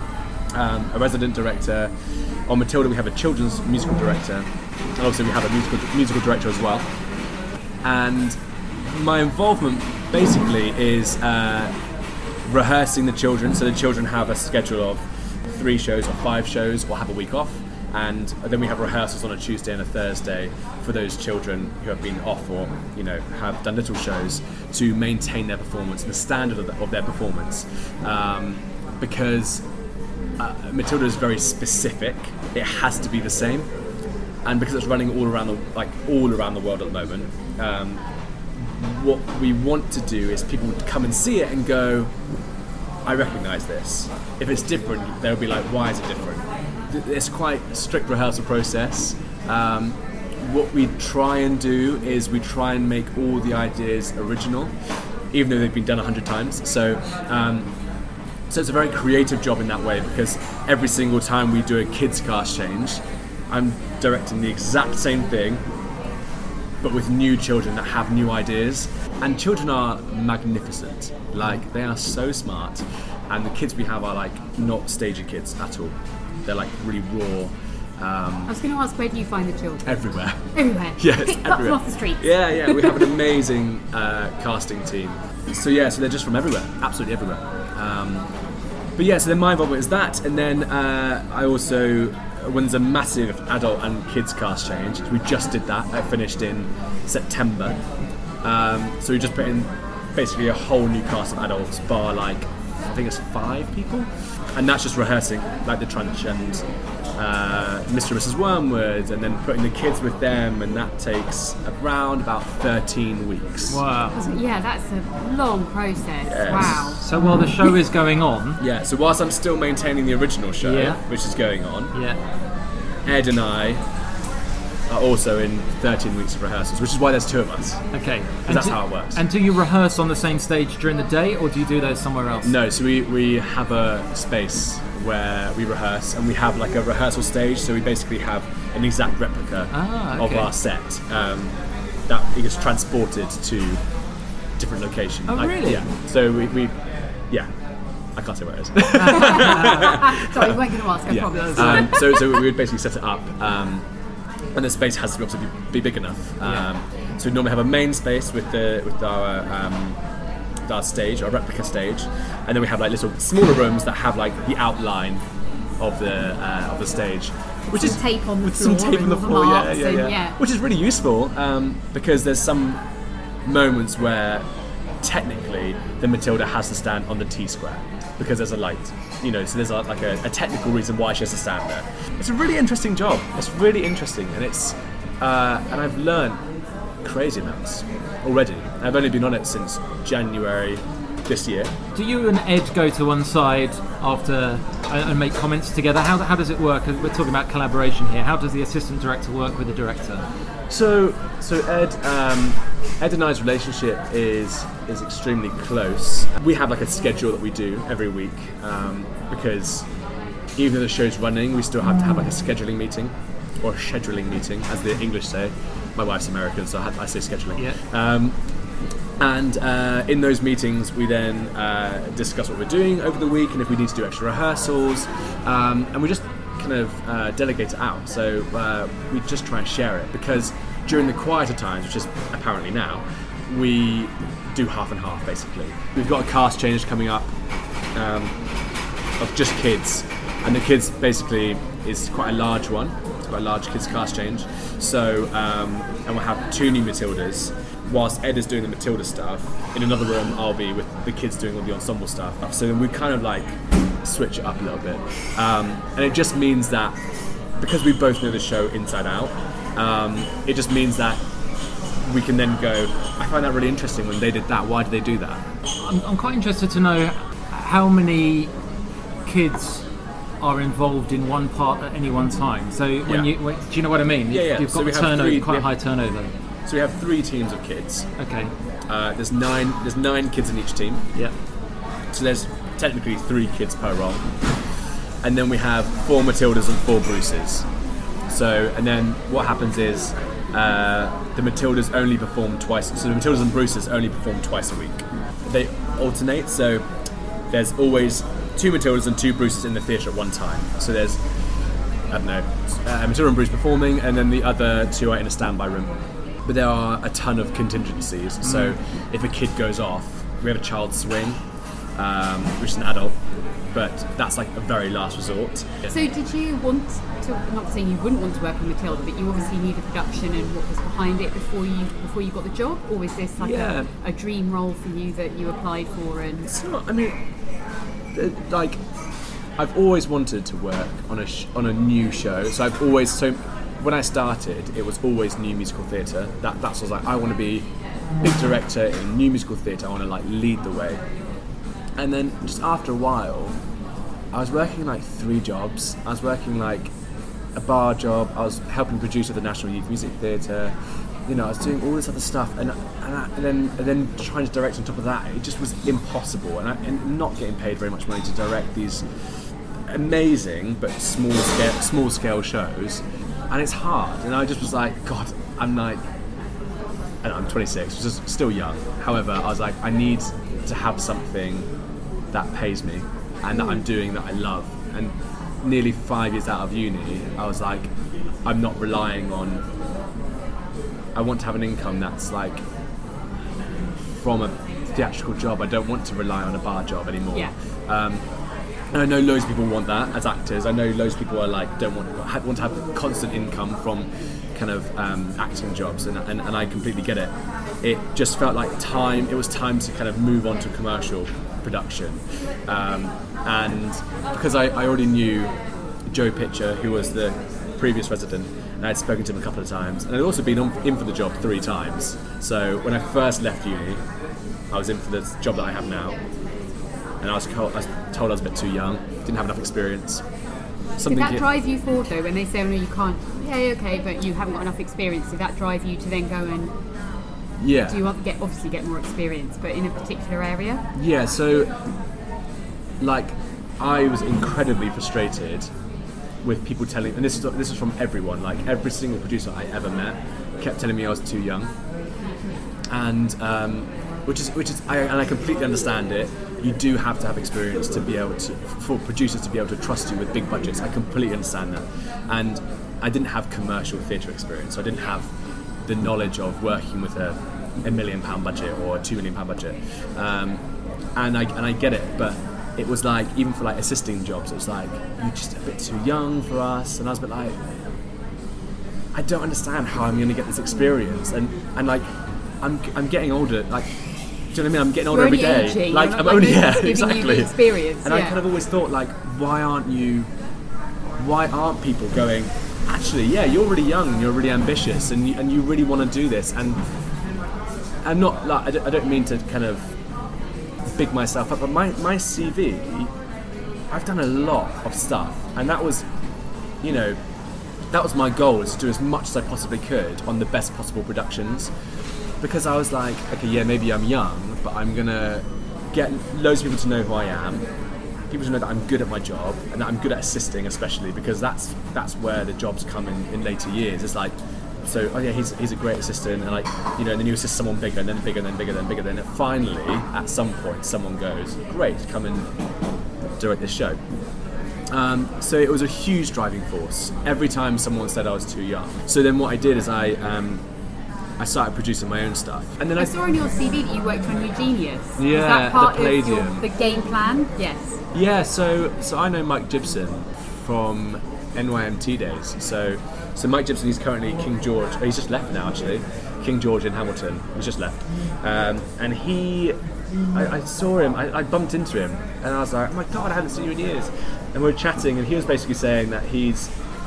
um, a resident director. On Matilda we have a children's musical director, and also we have a musical musical director as well. And my involvement basically is uh, rehearsing the children, so the children have a schedule of three shows or five shows or have a week off, and then we have rehearsals on a Tuesday and a Thursday for those children who have been off or, you know, have done little shows to maintain their performance, the standard of, the, of their performance, um, because uh, Matilda is very specific. It has to be the same, and because it's running all around the like all around the world at the moment. Um, what we want to do is people would come and see it and go, I recognise this. If it's different, they'll be like, why is it different? It's quite a strict rehearsal process. Um, what we try and do is we try and make all the ideas original, even though they've been done a hundred times. So, um, so it's a very creative job in that way, because every single time we do a kids cast change, I'm directing the exact same thing, but with new children that have new ideas. And children are magnificent. Like, they are so smart. And the kids we have are like not stagey kids at all. They're like really raw. Um, I was going to ask, where do you find the children? everywhere. Everywhere. Yes, Picked up everywhere. from off the streets. Yeah, yeah. We have an amazing uh, casting team. So yeah, so they're just from everywhere, absolutely everywhere. Um, but yeah, so then my involvement is that, and then uh, I also, when there's a massive adult and kids cast change, we just did that. I finished in September. Um, so we just put in basically a whole new cast of adults, bar like I think it's five people, and that's just rehearsing like the Trunch and uh, Mister and Missus Wormwood, and then putting the kids with them, and that takes around about thirteen weeks. wow. Yeah, that's a long process. Yes. Wow. So while the show is going on, Yeah, so whilst I'm still maintaining the original show, Yeah. which is going on, yeah, Ed and I are also in thirteen weeks of rehearsals, which is why there's two of us. okay. And that's do- how it works. And do you rehearse on the same stage during the day, or do you do those somewhere else? No, so we, we have a space where we rehearse, and we have like a rehearsal stage, so we basically have an exact replica Ah, of okay. our set um, that gets transported to different locations. Oh, Like, really? Yeah. So we, we, yeah, I can't say where it is. Sorry, we weren't going to ask, I Yeah. promise. Um, so, so we would basically set it up, um, and the space has to obviously be, be big enough. Um, so we normally have a main space with the with our um, with our stage, our replica stage, and then we have like little smaller rooms that have like the outline of the uh, of the stage, which Some is tape on the with some floor tape on and the all the floor. Yeah, marks yeah, and- yeah, yeah. Which is really useful um, because there's some moments where technically the Matilda has to stand on the T square because there's a light, you know, so there's a, like a, a technical reason why she has to stand there. It's a really interesting job. It's really interesting, and it's uh, and I've learned crazy amounts already. I've only been on it since January this year. Do you and Ed go to one side after and and make comments together? How, how does it work? We're talking about collaboration here. How does the assistant director work with the director? So, so Ed, um, Ed and I's relationship is is extremely close. We have like a schedule that we do every week um, because even though the show's running, we still have to have like a scheduling meeting or a scheduling meeting, as the English say. My wife's American, so I, have, I say scheduling. Yeah. Um, and uh, in those meetings, we then uh, discuss what we're doing over the week and if we need to do extra rehearsals, um, and we just kind of uh, delegate it out. So uh, we just try and share it, because during the quieter times, which is apparently now, we do half and half basically. We've got a cast change coming up um, of just kids, and the kids basically is quite a large one. It's quite a large kids cast change. So um, and we'll have two new Matildas. Whilst Ed is doing the Matilda stuff, in another room I'll be with the kids doing all the ensemble stuff. So then we kind of like switch it up a little bit, um, and it just means that because we both know the show inside out, um, it just means that we can then go, I find that really interesting when they did that. Why did they do that? I'm, I'm quite interested to know how many kids are involved in one part at any one time. So when Yeah. you, when, do you know what I mean? Yeah, yeah. You've got So we the have turnover, three- quite we a high have- turnover. So we have three teams of kids. Okay. Uh, there's nine. There's nine kids in each team. Yeah. So there's technically three kids per role. And then we have four Matildas and four Bruces. So, and then what happens is uh, the Matildas only perform twice. So the Matildas and Bruces only perform twice a week. They alternate. So there's always two Matildas and two Bruces in the theatre at one time. So there's, I don't know, uh, Matilda and Bruce performing, and then the other two are in a standby room. But there are a ton of contingencies. Mm. So if a kid goes off, we have a child swing, um, which is an adult, but that's like a very last resort. So did you want to, not saying you wouldn't want to work on Matilda, but you obviously knew the production and what was behind it before you before you got the job? Or was this like Yeah. a, a dream role for you that you applied for? And It's not, I mean, uh, like, I've always wanted to work on a sh- on a new show. So I've always, so when I started, it was always new musical theatre. That that's what I was like, I want to be big director in new musical theatre. I want to like lead the way. And then just after a while, I was working like three jobs. I was working like a bar job. I was helping produce at the National Youth Music Theatre. You know, I was doing all this other stuff, and and, I, and then and then trying to direct on top of that, it just was impossible. And, I, and not getting paid very much money to direct these amazing but small scale small scale shows, and it's hard. And I just was like, God, I'm like, I know, I'm twenty-six, which is still young. However, I was like, I need to have something that pays me and that I'm doing that I love. And nearly five years out of uni, I was like, I'm not relying on, I want to have an income that's like from a theatrical job. I don't want to rely on a bar job anymore. Yeah. Um, and I know loads of people want that as actors. I know loads of people are like, don't want want to have constant income from kind of um, acting jobs, and, and, and I completely get it. It just felt like time, it was time to kind of move on to commercial production. Um, and because I, I already knew Joe Pitcher, who was the previous resident, and I'd spoken to him a couple of times, and I'd also been on, in for the job three times. So when I first left uni, I was in for the job that I have now, and I was told I was, told I was a bit too young, didn't have enough experience. Did that drive you forward though, when they say, oh no, you can't, yeah, okay, but you haven't got enough experience, did that drive you to then go and Yeah. do you want to get, obviously get more experience, but in a particular area? Yeah, so like I was incredibly frustrated with people telling, and this is this is from everyone, like every single producer I ever met kept telling me I was too young, and um, which is which is I, and I completely understand it. You do have to have experience to be able to, for producers to be able to trust you with big budgets. I completely understand that, and I didn't have commercial theatre experience, so I didn't have the knowledge of working with a, a million pound budget or a two million pound budget, um, and I and I get it, but it was like, even for like assisting jobs, it was like, you're just a bit too young for us, and I was a bit like, I don't understand how I'm going to get this experience, and and like I'm I'm getting older, like. Do you know what I mean? I'm getting older You're every only day. aging, Like you're I'm not only like yeah, giving exactly. you the experience, and I yeah. kind of always thought, like, why aren't you? Why aren't people going? Actually, yeah, you're really young and you're really ambitious, and you, and you really want to do this. And I'm not like I don't, I don't mean to kind of big myself up, but my my C V, I've done a lot of stuff, and that was, you know, that was my goal, is to do as much as I possibly could on the best possible productions. Because I was like, okay, yeah, maybe I'm young, but I'm gonna get loads of people to know who I am, people to know that I'm good at my job, and that I'm good at assisting, especially because that's that's where the jobs come in, in later years. It's like, so oh yeah, he's he's a great assistant, and like, you know, and then you assist someone bigger, and then bigger, and then bigger, and then bigger, and then finally, at some point, someone goes, great, come and direct this show. Um, so it was a huge driving force every time someone said I was too young. So then what I did is I. Um, I started producing my own stuff, and then I, I saw on your C V that you worked on New Genius. Yeah, Was that part the of your, Palladium. the game plan? Yes. Yeah, so so I know Mike Gibson from N Y M T days. So so Mike Gibson, he's currently King George. Oh, he's just left now, actually. King George in Hamilton. He's just left, um, and he. I, I saw him. I, I bumped into him, and I was like, "Oh my God, I haven't seen you in years." And we were chatting, and he was basically saying that he's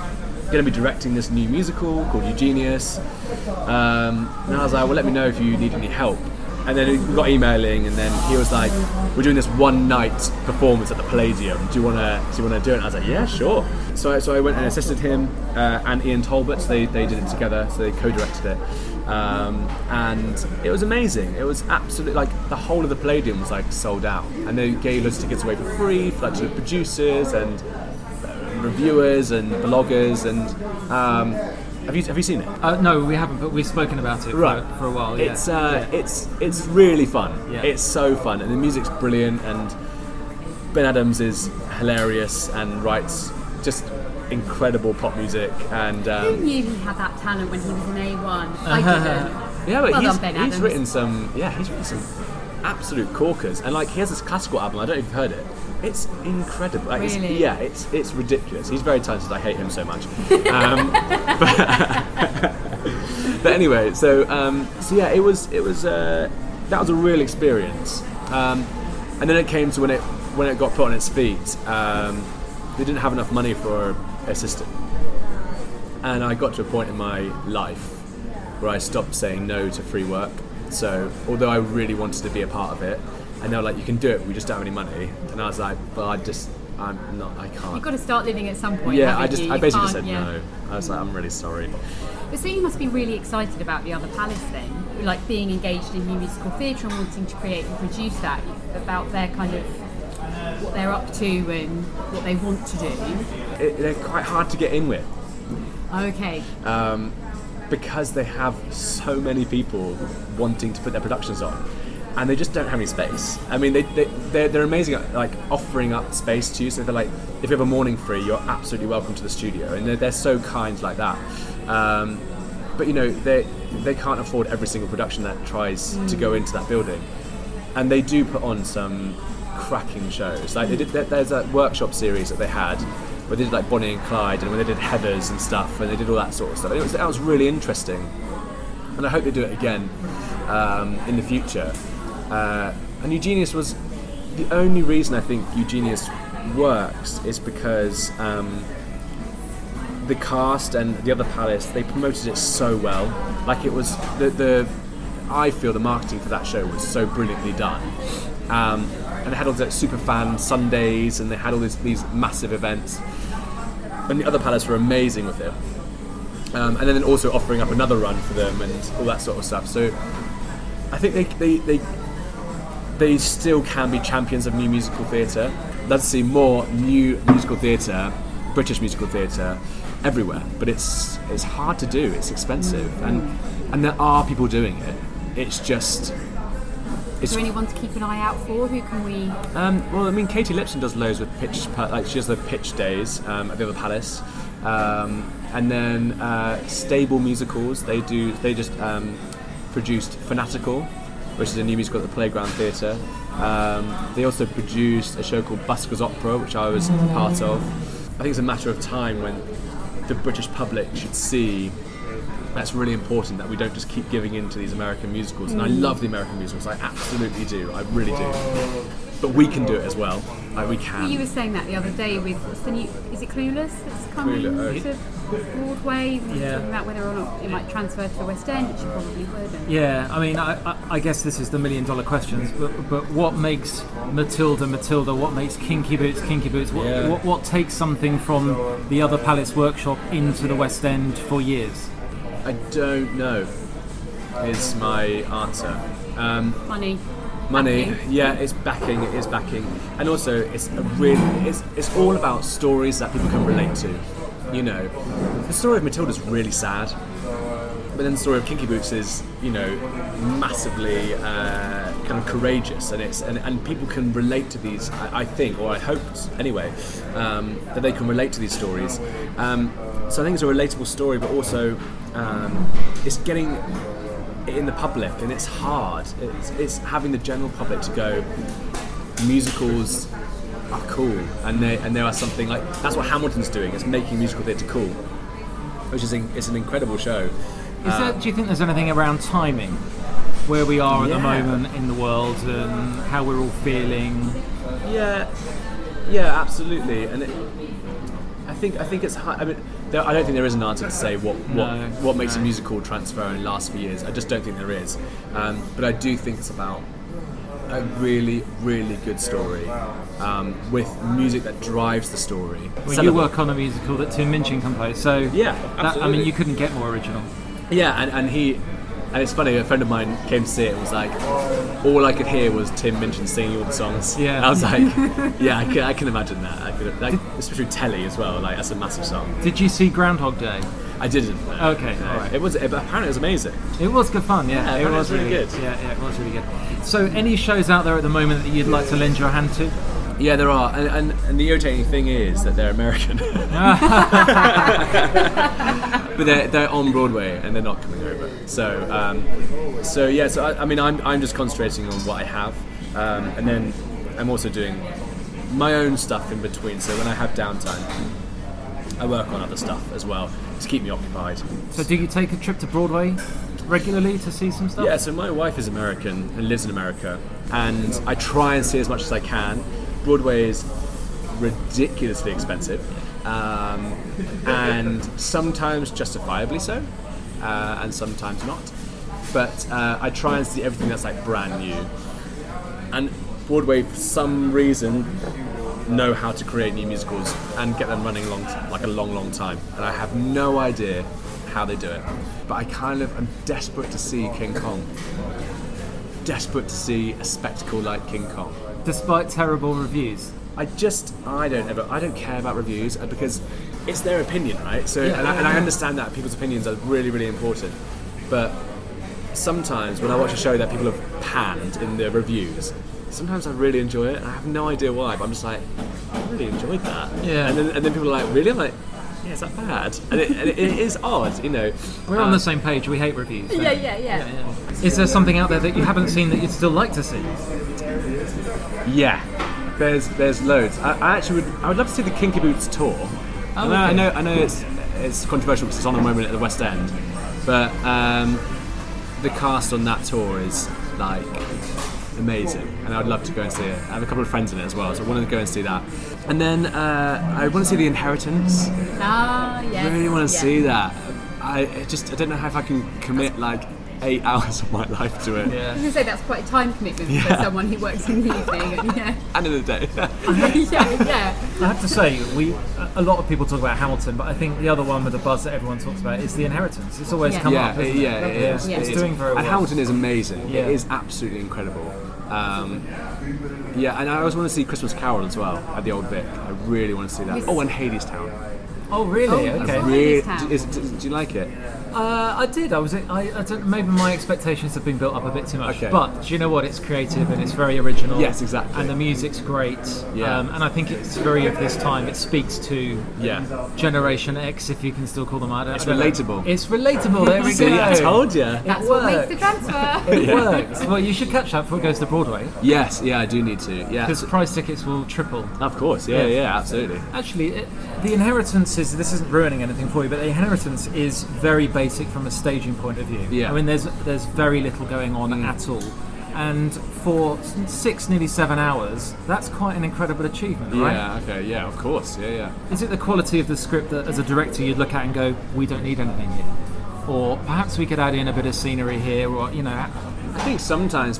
going to be directing this new musical called Eugenius. Um, and I was like, well, let me know if you need any help. And then we got emailing, and then he was like, we're doing this one night performance at the Palladium. Do you want to do you want to do it? And I was like, yeah, sure. So I, so I went and assisted him uh, and Ian Talbot. So they, they did it together, so they co-directed it. Um, and it was amazing. It was absolutely, like, the whole of the Palladium was like sold out. And they gave loads of tickets away for free, for, like, to producers and reviewers and bloggers. And um, have you have you seen it? Uh, no, we haven't, but we've spoken about it for, Right. for a while. Yeah. It's uh, yeah. it's it's really fun. Yeah. It's so fun, and the music's brilliant. And Ben Adams is hilarious and writes just incredible pop music. And Who um, knew he had that talent when he was in A one? I didn't. yeah, but Well he's, done, Ben he's Adams. written some yeah he's written some absolute corkers. And like he has this classical album. I don't know if you've heard it. It's incredible. Like, it's, Really? yeah, it's it's ridiculous. He's very talented. I hate him so much. Um, but, but anyway, so um, so yeah, it was it was uh, that was a real experience. Um, and then it came to when it when it got put on its feet. Um, they didn't have enough money for an assistant, and I got to a point in my life where I stopped saying no to free work. So although I really wanted to be a part of it, and they were like, you can do it, we just don't have any money. And I was like, well, I just, I'm not, I can't. You've got to start living at some point. Yeah, haven't I just, you? I You basically can't- said yeah. no. I was like, I'm really sorry. But so you must be really excited about the Other Palace then, like being engaged in new musical theatre and wanting to create and produce that, about their kind of what they're up to and what they want to do. It, they're quite hard to get in with. Okay. Um, because they have so many people wanting to put their productions on, and they just don't have any space. I mean, they, they, they're, they're amazing at like offering up space to you. So they're like, if you have a morning free, you're absolutely welcome to the studio, and they're, they're so kind like that. Um, but you know, they they can't afford every single production that tries mm. to go into that building, and they do put on some cracking shows. Like they did, there's a workshop series that they had where they did like Bonnie and Clyde, and when they did Heathers and stuff, and they did all that sort of stuff. And it was, that was really interesting, and I hope they do it again um, in the future. Uh, and Eugenius was the only reason I think Eugenius works is because um, the cast and the Other Palace, they promoted it so well. Like it was the, the I feel the marketing for that show was so brilliantly done. Um, and they had all the super fan Sundays, and they had all these, these massive events. And the Other Palace were amazing with it. Um, and then also offering up another run for them and all that sort of stuff. So I think they they, they they still can be champions of new musical theatre. Let's see more new musical theatre, British musical theatre, everywhere. But it's it's hard to do. It's expensive, and and there are people doing it. It's just. Is there anyone to keep an eye out for? Who can we? Um, well, I mean, Katie Lipson does loads with pitch, like she does the pitch days um, at the Other Palace, um, and then uh, Stable Musicals. They do. They just um, produced Fanatical, which is a new musical at the Playground Theatre. Um, they also produced a show called Buskers Opera, which I was part of. I think it's a matter of time when the British public should see. That's really important that we don't just keep giving in to these American musicals. And I love the American musicals, I absolutely do, I really do. But we can do it as well, like we can. You were saying that the other day with, what's the new, is it Clueless that's coming Clueless. to Broadway? We were Yeah. talking about whether or not it might transfer to the West End, which you probably would. And Yeah, I mean, I, I, I guess this is the million dollar questions, but, but what makes Matilda Matilda? What makes Kinky Boots Kinky Boots? What, Yeah. what, what takes something from the Other Palace workshop into the West End for years? I don't know, is my answer. Um, money. money, Backing. yeah, it's backing, it is backing. And also, it's a really, it's, it's all about stories that people can relate to. You know, the story of Matilda's really sad, but then the story of Kinky Boots is, you know, massively uh, kind of courageous, and it's and, and people can relate to these. I, I think, or I hoped anyway, um, that they can relate to these stories. Um, so I think it's a relatable story, but also um, it's getting it in the public, and it's hard. It's, it's having the general public to go, musicals are cool, and they and there are something like that's what Hamilton's doing. It's making musical theatre cool, which is in, it's an incredible show. Is Uh, there, do you think there's anything around timing, where we are at Yeah. the moment in the world and how we're all feeling? Yeah, yeah, absolutely. And it, I think I think it's high, I mean there, I don't think there is an answer to say what what, No, what makes no. a musical transfer and last for years. I just don't think there is. Um, but I do think it's about a really really good story um, with music that drives the story. Well, Some you of it- work on a musical that Tim Minchin composed, so Yeah, that, I mean, absolutely. you couldn't get more original. Yeah, and, and he, and it's funny, a friend of mine came to see it and was like, all I could hear was Tim Minchin singing all the songs. Yeah. And I was like, yeah, I can, I can imagine that. I could, like, especially telly as well, like, that's a massive song. Did you see Groundhog Day? I didn't. no. Okay, all right. It was, it, but apparently it was amazing. It was good fun, yeah. Yeah, it apparently was it's really really good. Yeah, yeah, it was really good. So, any shows out there at the moment that you'd like to lend your hand to? Yeah, there are, and, and, and the irritating thing is that they're American. But they're, they're on Broadway and they're not coming over. So, um, so yeah, so I, I mean, I'm, I'm just concentrating on what I have. Um, and then I'm also doing my own stuff in between. So when I have downtime, I work on other stuff as well to keep me occupied. So, do you take a trip to Broadway regularly to see some stuff? Yeah, so my wife is American and lives in America, and I try and see as much as I can. Broadway is ridiculously expensive, um, and sometimes justifiably so, uh, and sometimes not. But uh, I try and see everything that's like brand new. And Broadway, for some reason, know how to create new musicals and get them running long, like a long, long time. And I have no idea how they do it. But I kind of am desperate to see King Kong. Desperate to see a spectacle like King Kong. Despite terrible reviews. I just, I don't ever, I don't care about reviews uh, because it's their opinion, right? So, Yeah, and, I, yeah, and I yeah. understand that people's opinions are really, really important. But sometimes when I watch a show that people have panned in the reviews, sometimes I really enjoy it, and I have no idea why. But I'm just like, I really enjoyed that. Yeah. And then, and then people are like, really? I'm like, yeah, is that bad? And it, and it, it is odd, you know. We're on Um, the same page. We hate reviews. don't Yeah, we? yeah, yeah. Is there something out there that you haven't seen that you'd still like to see? Yeah, there's there's loads. I, I actually would I would love to see the Kinky Boots tour. I, know, I okay. know I know it's it's controversial because it's on at the moment at the West End, but um, the cast on that tour is like amazing, and I'd love to go and see it. I have a couple of friends in it as well, so I want to go and see that. And then uh, I want to see The Inheritance. Ah, yes. I really want to yeah. see that. I it just I don't know how if I can commit like eight hours of my life to it. I was Yeah. going to say that's quite a time commitment for Yeah. someone who works in the evening. And, yeah. And in the day. yeah, yeah. I have to say, we a lot of people talk about Hamilton, but I think the other one with the buzz that everyone talks about is The Inheritance. It's always Yeah. come yeah, up. it, Isn't yeah, it? it is. Yeah. It's It is. doing very well. And Hamilton is amazing. Yeah. It is absolutely incredible. Um, yeah, and I always want to see Christmas Carol as well at the Old Vic. I really want to see that. Oh, and Hadestown. Oh, really? Oh, okay. Oh, Really, Hadestown. is, do, do you like it? Uh, I did. I was. I, I don't. Maybe my expectations have been built up a bit too much. Okay. But do you know what? It's creative and it's very original. Yes, exactly. And the music's great. Yeah. Um, and I think it's very of this time. It speaks to Yeah. Generation X, if you can still call them that. It's I don't know. relatable. It's relatable. There we See, go. I told you. That's what makes the works. transfer. It works. Well, you should catch that before it goes to Broadway, Yes, yeah, I do need to. Yeah, because price tickets will triple. of course. Yeah, Yeah. yeah, absolutely. Actually, it, The Inheritance is, this isn't ruining anything for you, but The Inheritance is very basic from a staging point of view. Yeah. I mean, there's there's very little going on at all. And for s- six, nearly seven hours, that's quite an incredible achievement, right? Yeah. Okay. Yeah. Of course. Yeah. Yeah. Is it the quality of the script that, as a director, you'd look at and go, we don't need anything here? Or perhaps we could add in a bit of scenery here, or, you know... I think sometimes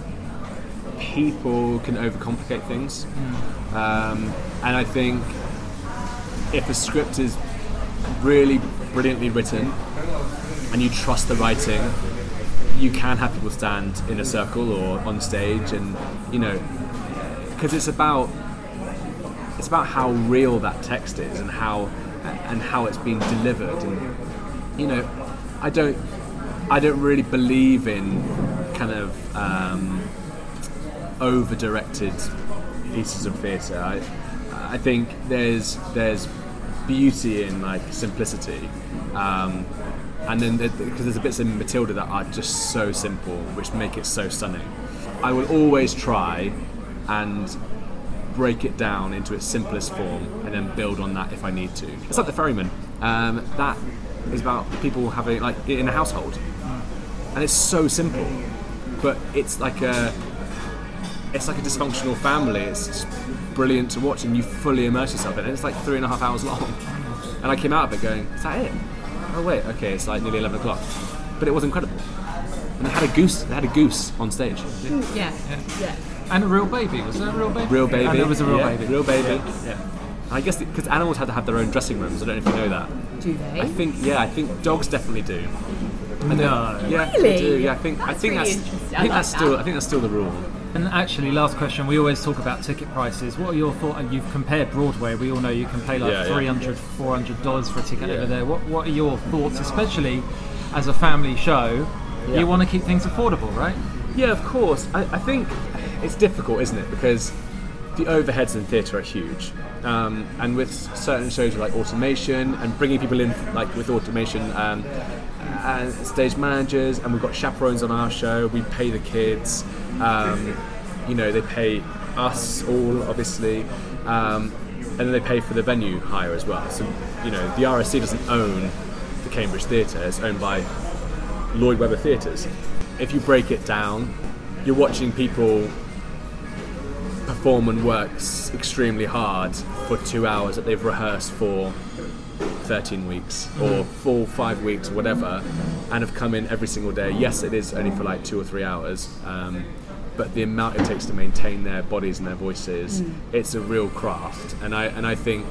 people can overcomplicate things, um, and I think if a script is really brilliantly written and you trust the writing, you can have people stand in a circle or on stage, and you know, because it's about it's about how real that text is and how and how it's being delivered, and you know, I don't I don't really believe in kind of um, over-directed pieces of theatre. I I think there's there's beauty in like simplicity, um, and then because there's the bits in Matilda that are just so simple, which make it so stunning. I will always try and break it down into its simplest form and then build on that if I need to. It's like The Ferryman. Um, that is about people having like in a household, and it's so simple, but it's like a it's like a dysfunctional family. It's just brilliant to watch, and you fully immerse yourself in it. It's like three and a half hours long. And I came out of it going, is that it? Oh wait, okay, it's like nearly eleven o'clock. But it was incredible. And they had a goose. They had a goose on stage. Yeah. Yeah. yeah. And a real baby. Was there a real baby? Real baby. And there was a real yeah, baby. Real baby. Yeah. yeah. I guess because animals had to have their own dressing rooms. I don't know if you know that. Do they? I think yeah. I think dogs definitely do. No. Yeah, Really? they do. Yeah, I think That's I think really that's interesting. I I think like that's still that. I think that's still the rule. And actually, last question. We always talk about ticket prices. What are your thoughts? You've compared Broadway. We all know you can pay like Yeah, yeah. three hundred dollars, four hundred dollars for a ticket Yeah. over there. What What are your thoughts, especially as a family show? Yeah. You want to keep things affordable, right? Yeah, of course. I, I think it's difficult, isn't it? Because the overheads in theatre are huge. Um, and with certain shows with like automation and bringing people in like with automation um, and stage managers, and we've got chaperones on our show, we pay the kids, um, you know, they pay us all obviously, um, and then they pay for the venue hire as well. So, you know, the R S C doesn't own the Cambridge Theatre, it's owned by Lloyd Webber Theatres. If you break it down, you're watching people perform and work s- extremely hard for two hours that they've rehearsed for thirteen weeks or four, five weeks, whatever, and have come in every single day. Yes, it is only for like two or three hours, um, but the amount it takes to maintain their bodies and their voices, mm. it's a real craft. And I and I think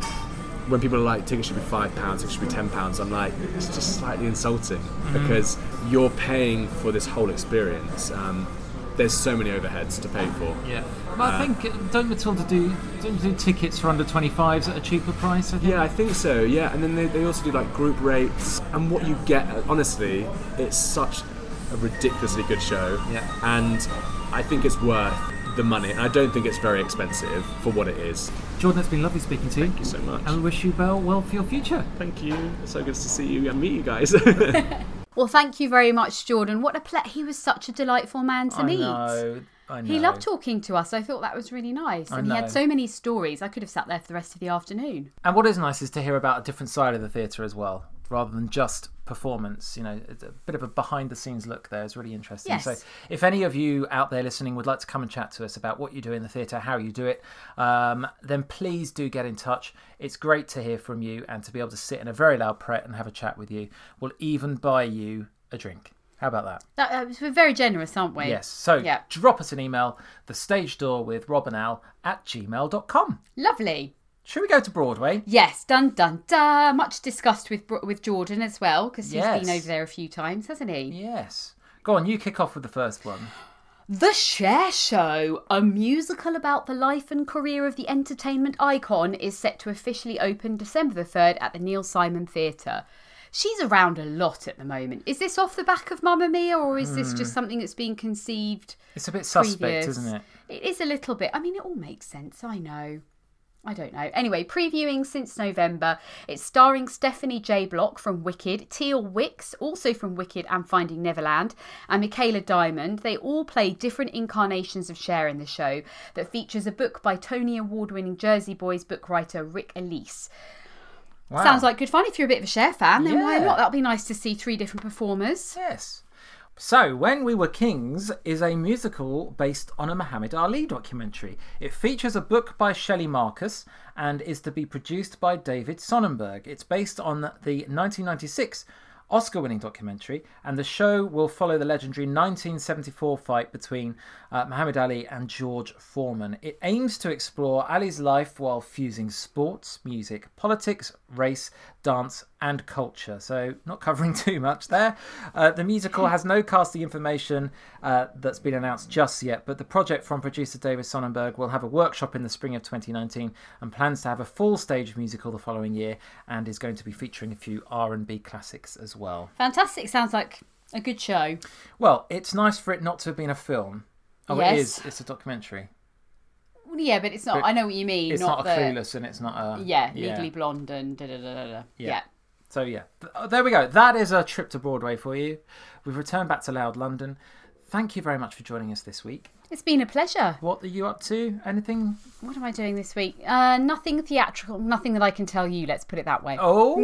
when people are like, tickets should be five pounds, it should be ten pounds, I'm like, it's just slightly insulting mm. because you're paying for this whole experience. Um, there's so many overheads to pay for. Yeah. Well, I Uh, think, don't Matilda do, don't do tickets for under twenty-fives at a cheaper price, I think? Yeah, I think so, yeah. And then they, they also do like group rates. And what you get, honestly, it's such a ridiculously good show. Yeah. And I think it's worth the money. And I don't think it's very expensive for what it is. Jordan, it's been lovely speaking to you. Thank you so much. And we wish you well, well for your future. Thank you. It's so good to see you and meet you guys. Well, thank you very much, Jordan. What a ple- he was such a delightful man to I meet. know. I know. He loved talking to us. I thought that was really nice. I And he know. had so many stories. I could have sat there for the rest of the afternoon. And what is nice is to hear about a different side of the theatre as well, rather than just performance. You know, it's a bit of a behind-the-scenes look there. It's really interesting. Yes. So if any of you out there listening would like to come and chat to us about what you do in the theatre, how you do it, um, then please do get in touch. It's great to hear from you and to be able to sit in a very loud pret and have a chat with you. We'll even buy you a drink. How about that? That, uh, we're very generous, aren't we? Yes. So Yeah. drop us an email, the stage door with Rob and Al at gmail dot com. Lovely. Should we go to Broadway? Yes, dun dun dun. Much discussed with with Jordan as well, because he's Yes. been over there a few times, hasn't he? Yes. Go on, you kick off with the first one. The Cher Show, a musical about the life and career of the entertainment icon, is set to officially open December the third at the Neil Simon Theatre. She's around a lot at the moment. Is this off the back of Mamma Mia, or is this just something that's been conceived? It's a bit suspect, previous? isn't it? It is a little bit. I mean, it all makes sense, I know. I don't know. Anyway, previewing since November. It's starring Stephanie J. Block from Wicked, Teal Wicks, also from Wicked and Finding Neverland, and Michaela Diamond. They all play different incarnations of Cher in the show that features a book by Tony Award-winning Jersey Boys book writer Rick Elise. Wow. Sounds like good fun. If you're a bit of a Cher fan, then why Yeah. not? That'll be nice to see three different performers. Yes. So, When We Were Kings is a musical based on a Muhammad Ali documentary. It features a book by Shelley Marcus and is to be produced by David Sonnenberg. It's based on the nineteen ninety-six Oscar-winning documentary, and the show will follow the legendary nineteen seventy-four fight between uh, Muhammad Ali and George Foreman. It aims to explore Ali's life while fusing sports, music, politics, race, dance and culture. So not covering too much there. Uh, the musical has no casting information uh, that's been announced just yet, but the project from producer David Sonnenberg will have a workshop in the spring of twenty nineteen and plans to have a full stage musical the following year, and is going to be featuring a few R and B classics as well. Fantastic. Sounds like a good show. Well, it's nice for it not to have been a film. Oh, Yes. it is. It's a documentary. Well, yeah, but it's not. But I know what you mean. It's not, not, the, a Clueless, and it's not a... Yeah, Legally Blonde and da da da da da. Yeah. Yeah. So yeah, Th- there we go. That is a trip to Broadway for you. We've returned back to Loud London. Thank you very much for joining us this week. It's been a pleasure. What are you up to? Anything? What am I doing this week? Uh, nothing theatrical. Nothing that I can tell you. Let's put it that way. Oh,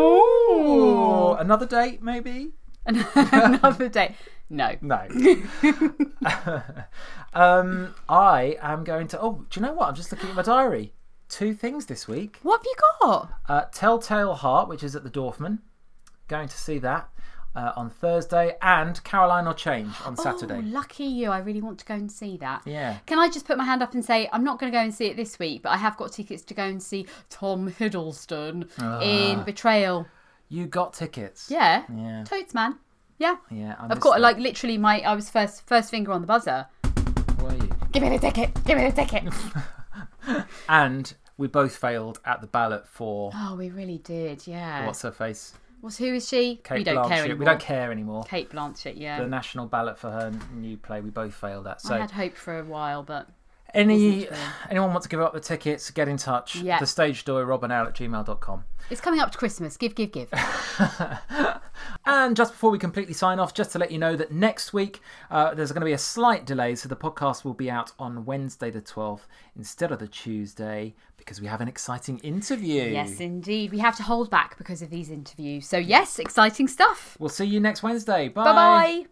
No. Another date, maybe? Another day. No. No. um, I am going to. Oh, do you know what? I'm just looking at my diary. two things this week. What have you got? Uh, Telltale Heart, which is at the Dorfman. Going to see that uh, on Thursday. And Caroline or Change on Saturday. Oh, lucky you. I really want to go and see that. Yeah. Can I just put my hand up and say, I'm not going to go and see it this week, but I have got tickets to go and see Tom Hiddleston Ah. in Betrayal. You got tickets. Yeah. Yeah. Totes, man. Yeah. Yeah. I I've missed got, that. like, literally my, I was first first finger on the buzzer. Were you? Give me the ticket. Give me the ticket. And we both failed at the ballot for Oh, we really did, yeah. what's her face? What's, who is she? Kate we don't Blanchett. care anymore. We don't care anymore. Kate Blanchett, yeah. The national ballot for her new play, we both failed at. So I had hope for a while, but any wasn't true. anyone want to give up the tickets, get in touch. Yeah. The stage door, robin owl at gmail dot com. it's coming up to Christmas. Give, give, give. And just before we completely sign off, just to let you know that next week uh, there's going to be a slight delay, so the podcast will be out on Wednesday the twelfth instead of the Tuesday, because we have an exciting interview. Yes, indeed. We have to hold back because of these interviews. So, yes, exciting stuff. We'll see you next Wednesday. Bye. Bye-bye.